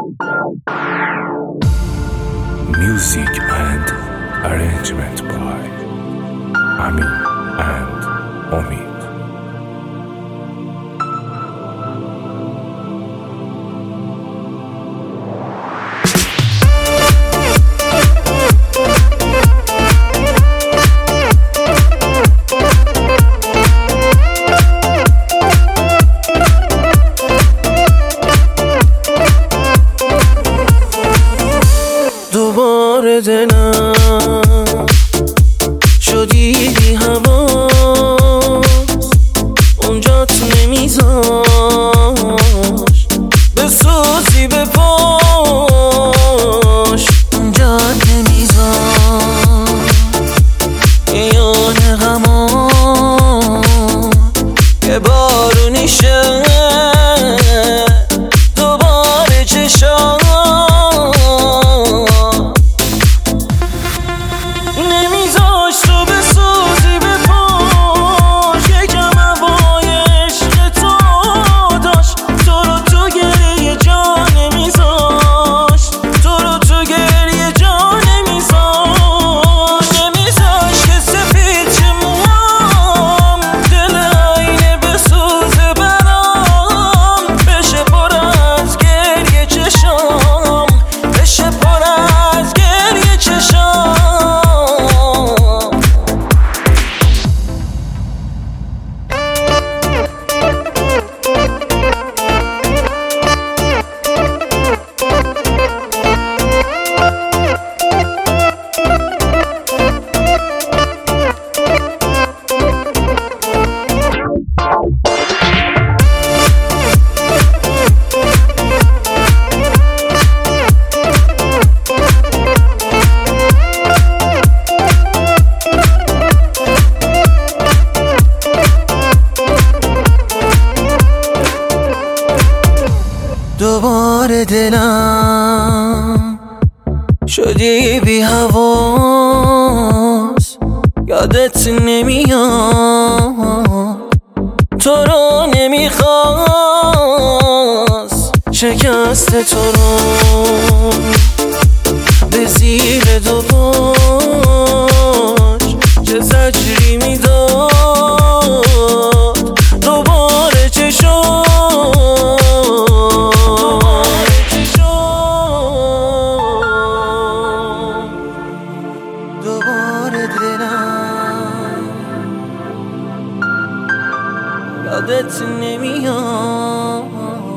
Music and arrangement by Amin and Omid. دوباره دلم شدی بی حواس، اونجا تو نمیذاش بسوزی به پاش، اونجا نمیذاش یان غمان که بارونیشه دوباره چشام دوباره دلم شدی بی حواس، یادت نمیاد تو رو نمیخواست، شکست تو رو به زیر دو پاش چه زجری میداد دوباره چه شد دوباره دلم یادت نمیاد